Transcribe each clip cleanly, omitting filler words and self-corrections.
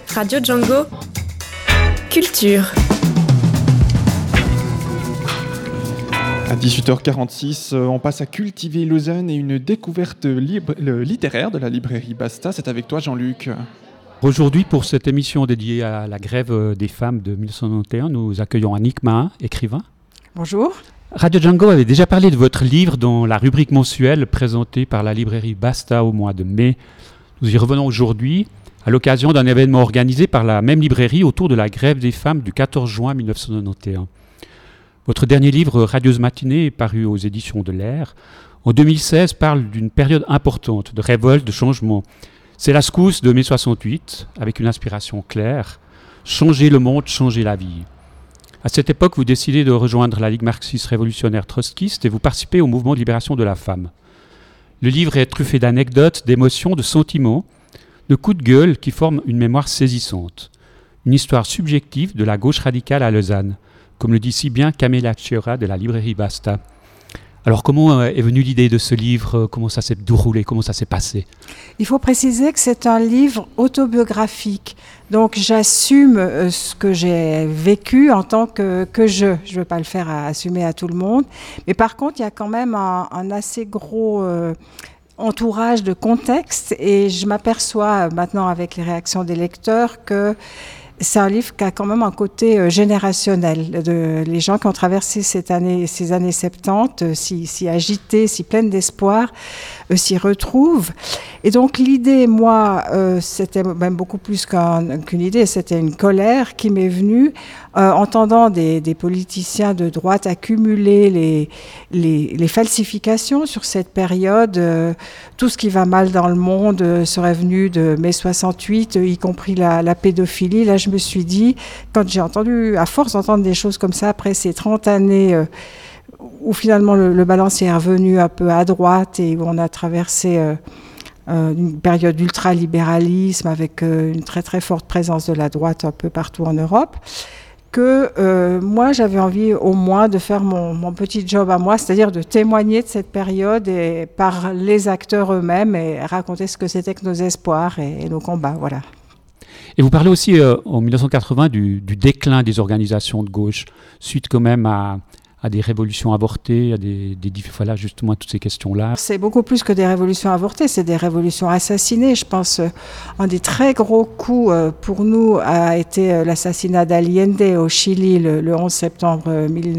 Radio Django. Culture. À 18h46, on passe à Cultiver Lausanne et une découverte littéraire de la librairie Basta. C'est avec toi, Jean-Luc. Aujourd'hui, pour cette émission dédiée à la grève des femmes de 1991, nous accueillons Annick Mahin, écrivain. Bonjour. Radio Django avait déjà parlé de votre livre dans la rubrique mensuelle présentée par la librairie Basta au mois de mai. Nous y revenons aujourd'hui à l'occasion d'un événement organisé par la même librairie autour de la grève des femmes du 14 juin 1991. Votre dernier livre, Radieuse matinée, paru aux éditions de l'Air, en 2016, parle d'une période importante de révolte, de changement. C'est la secousse de mai 68, avec une inspiration claire, changer le monde, changer la vie. À cette époque, vous décidez de rejoindre la Ligue marxiste révolutionnaire trotskiste et vous participez au mouvement de libération de la femme. Le livre est truffé d'anecdotes, d'émotions, de sentiments, de coups de gueule qui forment une mémoire saisissante. Une histoire subjective de la gauche radicale à Lausanne, comme le dit si bien Camilla Chiora de la librairie Basta. Alors comment est venue l'idée de ce livre ? Comment ça s'est déroulé ? Comment ça s'est passé ? Il faut préciser que c'est un livre autobiographique. Donc j'assume ce que j'ai vécu en tant que je. Je ne veux pas le faire assumer à tout le monde. Mais par contre, il y a quand même un assez gros entourage de contexte. Et je m'aperçois maintenant avec les réactions des lecteurs que c'est un livre qui a quand même un côté générationnel. Les gens qui ont traversé ces années 70, si agités, si pleines d'espoir, s'y retrouvent. Et donc l'idée, moi, c'était même beaucoup plus qu'une idée, c'était une colère qui m'est venue, entendant des politiciens de droite accumuler les falsifications sur cette période. Tout ce qui va mal dans le monde serait venu de mai 68, y compris la pédophilie. Là, je me suis dit, quand j'ai entendu, à force d'entendre des choses comme ça, après ces 30 années où finalement le balancier est revenu un peu à droite et où on a traversé une période d'ultralibéralisme avec une très très forte présence de la droite un peu partout en Europe, que moi j'avais envie au moins de faire mon petit job à moi, c'est-à-dire de témoigner de cette période et par les acteurs eux-mêmes et raconter ce que c'était que nos espoirs et nos combats, voilà. Et vous parlez aussi en 1980 du déclin des organisations de gauche, suite quand même à des révolutions avortées, voilà, justement à toutes ces questions-là. C'est beaucoup plus que des révolutions avortées, c'est des révolutions assassinées. Je pense un des très gros coups pour nous a été l'assassinat d'Allende au Chili le 11 septembre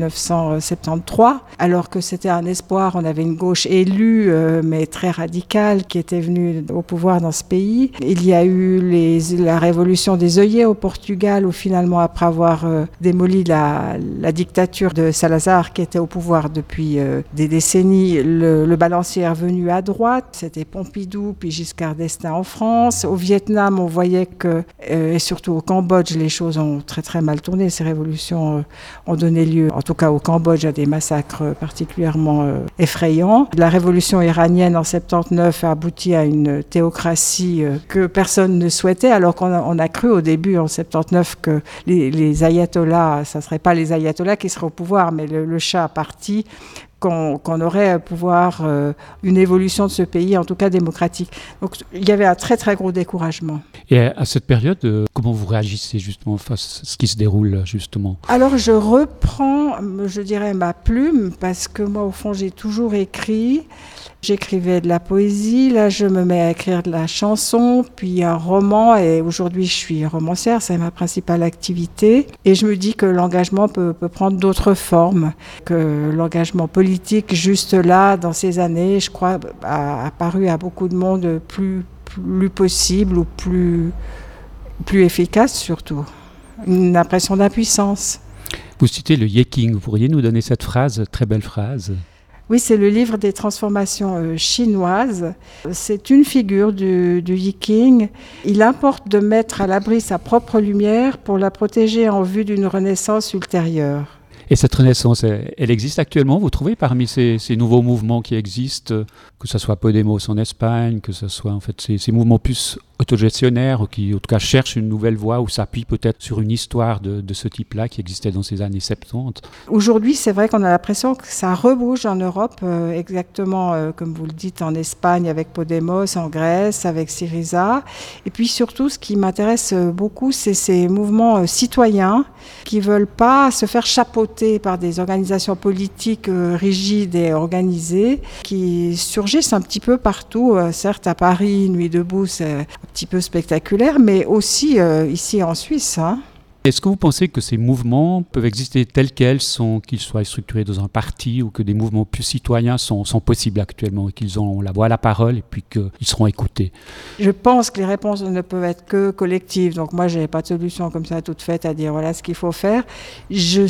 1973, alors que c'était un espoir. On avait une gauche élue, mais très radicale, qui était venue au pouvoir dans ce pays. Il y a eu la révolution des œillets au Portugal, où finalement, après avoir démoli la dictature de Salazar, qui était au pouvoir depuis des décennies, le balancier est revenu à droite. C'était Pompidou, puis Giscard d'Estaing en France. Au Vietnam, on voyait que, et surtout au Cambodge, les choses ont très très mal tourné. Ces révolutions ont donné lieu, en tout cas au Cambodge, à des massacres particulièrement effrayants. La révolution iranienne en 79 a abouti à une théocratie que personne ne souhaitait, alors qu'on a cru au début, en 79, que les ayatollahs, ça ne serait pas les ayatollahs qui seraient au pouvoir, mais le chat parti, qu'on aurait à pouvoir une évolution de ce pays, en tout cas démocratique. Donc il y avait un très très gros découragement. Et à cette période, comment vous réagissez justement face à ce qui se déroule justement ? Alors je reprends, je dirais, ma plume, parce que moi au fond j'ai toujours écrit. J'écrivais de la poésie, là je me mets à écrire de la chanson, puis un roman, et aujourd'hui je suis romancière, c'est ma principale activité. Et je me dis que l'engagement peut prendre d'autres formes, que l'engagement politique, juste là, dans ces années, je crois, a apparu à beaucoup de monde plus possible ou plus efficace surtout. Une impression d'impuissance. Vous citez le Yeking, vous pourriez nous donner cette phrase, très belle phrase ? Oui, c'est le livre des transformations chinoises. C'est une figure du Yiking. Il importe de mettre à l'abri sa propre lumière pour la protéger en vue d'une renaissance ultérieure. Et cette renaissance, elle existe actuellement, vous trouvez, parmi ces nouveaux mouvements qui existent, que ce soit Podemos en Espagne, que ce soit en fait ces mouvements plus autogestionnaires, ou qui en tout cas cherchent une nouvelle voie ou s'appuient peut-être sur une histoire de ce type-là qui existait dans ces années 70. Aujourd'hui, c'est vrai qu'on a l'impression que ça rebouge en Europe, exactement comme vous le dites, en Espagne avec Podemos, en Grèce avec Syriza. Et puis surtout, ce qui m'intéresse beaucoup, c'est ces mouvements citoyens qui ne veulent pas se faire chapeauter par des organisations politiques rigides et organisées, qui surgissent un petit peu partout, certes à Paris, Nuit debout, c'est un petit peu spectaculaire, mais aussi ici en Suisse. Est-ce que vous pensez que ces mouvements peuvent exister tels quels sont, qu'ils soient structurés dans un parti, ou que des mouvements plus citoyens sont possibles actuellement, et qu'ils ont la voix à la parole et puis qu'ils seront écoutés? Je pense que les réponses ne peuvent être que collectives. Donc moi, je n'ai pas de solution comme ça toute faite à dire voilà ce qu'il faut faire. Je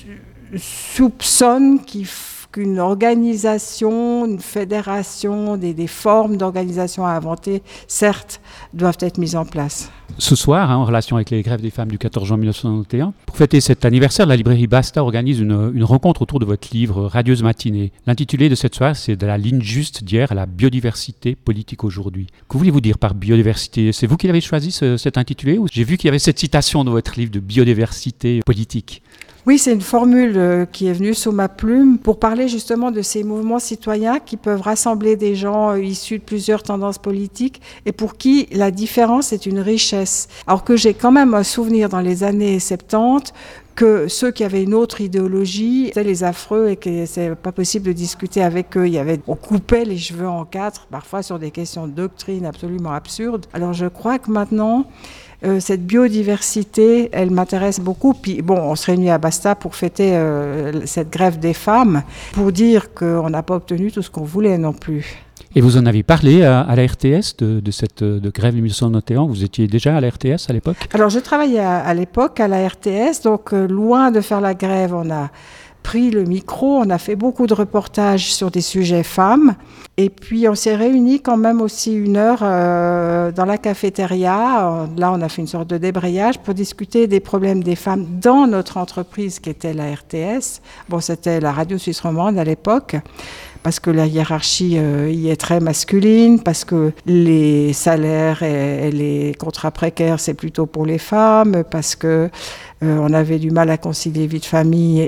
soupçonne qu'une organisation, une fédération, des formes d'organisation à inventer, certes, doivent être mises en place. Ce soir, en relation avec les grèves des femmes du 14 juin 1991, pour fêter cet anniversaire, la librairie Basta organise une rencontre autour de votre livre Radieuse matinée. L'intitulé de cette soirée, c'est « De la ligne juste d'hier à la biodiversité politique aujourd'hui ». Que voulez-vous dire par biodiversité? C'est vous qui l'avez choisi, cet intitulé, ou j'ai vu qu'il y avait cette citation dans votre livre de biodiversité politique? Oui, c'est une formule qui est venue sous ma plume pour parler justement de ces mouvements citoyens qui peuvent rassembler des gens issus de plusieurs tendances politiques et pour qui la différence est une richesse. Alors que j'ai quand même un souvenir dans les années 70 que ceux qui avaient une autre idéologie étaient les affreux et que c'est pas possible de discuter avec eux. On coupait les cheveux en quatre, parfois sur des questions de doctrine absolument absurdes. Alors je crois que maintenant, cette biodiversité, elle m'intéresse beaucoup. Puis bon, on se réunit à Basta pour fêter cette grève des femmes, pour dire qu'on n'a pas obtenu tout ce qu'on voulait non plus. Et vous en avez parlé à la RTS de cette grève de 1991. Vous étiez déjà à la RTS à l'époque? Alors je travaillais à l'époque à la RTS, donc loin de faire la grève, on a pris le micro, on a fait beaucoup de reportages sur des sujets femmes. Et puis on s'est réunis quand même aussi 1 heure dans la cafétéria. Là, on a fait une sorte de débrayage pour discuter des problèmes des femmes dans notre entreprise qui était la RTS. Bon, c'était la Radio Suisse Romande à l'époque, parce que la hiérarchie y est très masculine, parce que les salaires et les contrats précaires, c'est plutôt pour les femmes, parce que on avait du mal à concilier vie de famille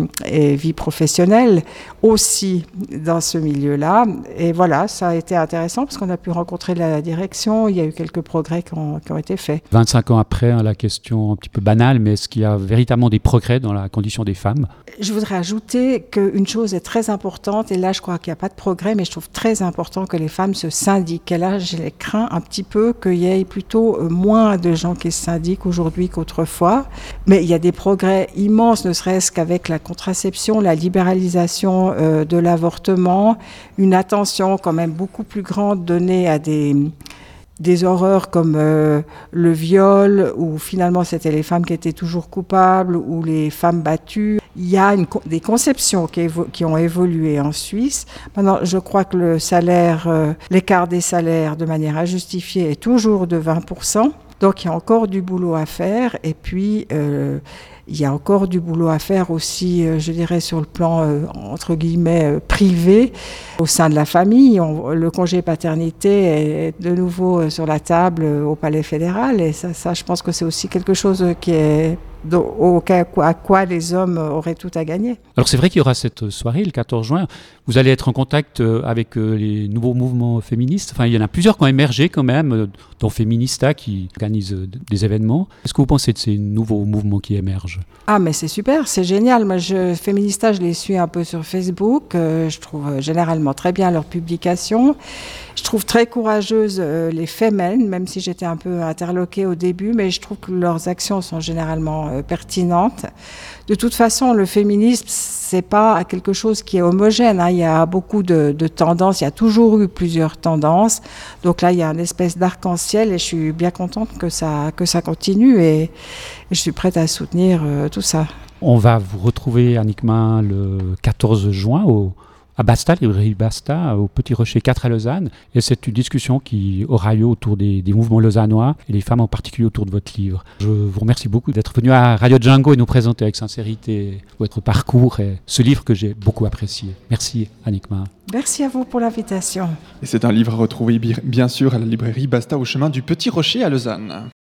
et vie professionnelle aussi dans ce milieu-là. Et voilà, ça a été intéressant parce qu'on a pu rencontrer la direction, il y a eu quelques progrès qui ont été faits. 25 ans après, la question un petit peu banale, mais est-ce qu'il y a véritablement des progrès dans la condition des femmes? Je voudrais ajouter qu'une chose est très importante, et là je crois qu'il n'y a pas de progrès, mais je trouve très important que les femmes se syndiquent. Et là, je les crains un petit peu qu'il y ait plutôt moins de gens qui se syndiquent aujourd'hui qu'autrefois. Mais il y a des progrès immenses, ne serait-ce qu'avec la contraception, la libéralisation de l'avortement, une attention quand même beaucoup plus grande donnée à des horreurs comme le viol, où finalement c'était les femmes qui étaient toujours coupables, ou les femmes battues. Il y a des conceptions qui ont évolué en Suisse. Maintenant, je crois que le salaire, l'écart des salaires de manière injustifiée est toujours de 20%. Donc il y a encore du boulot à faire, et puis il y a encore du boulot à faire aussi, je dirais, sur le plan, entre guillemets, privé, au sein de la famille. Le congé paternité est de nouveau sur la table au Palais fédéral, et ça je pense que c'est aussi quelque chose qui est à quoi les hommes auraient tout à gagner. Alors c'est vrai qu'il y aura cette soirée le 14 juin. Vous allez être en contact avec les nouveaux mouvements féministes. Enfin, il y en a plusieurs qui ont émergé quand même, dont Féminista qui organise des événements. Qu'est-ce que vous pensez de ces nouveaux mouvements qui émergent? Ah, mais c'est super, c'est génial. Moi, Féminista, je les suis un peu sur Facebook. Je trouve généralement très bien leurs publications. Je trouve très courageuses les Femmes, même si j'étais un peu interloquée au début, mais je trouve que leurs actions sont généralement pertinentes. De toute façon, le féminisme, c'est pas quelque chose qui est homogène, hein. Il y a beaucoup de tendances, il y a toujours eu plusieurs tendances. Donc là, il y a une espèce d'arc-en-ciel et je suis bien contente que ça continue et je suis prête à soutenir tout ça. On va vous retrouver, Annick Main, le 14 juin à Basta, librairie Basta, au Petit Rocher 4 à Lausanne. Et c'est une discussion qui aura lieu autour des mouvements lausannois et les femmes en particulier autour de votre livre. Je vous remercie beaucoup d'être venu à Radio Django et nous présenter avec sincérité votre parcours et ce livre que j'ai beaucoup apprécié. Merci Annick Mahn. Merci à vous pour l'invitation. Et c'est un livre à retrouver bien sûr à la librairie Basta au chemin du Petit Rocher à Lausanne.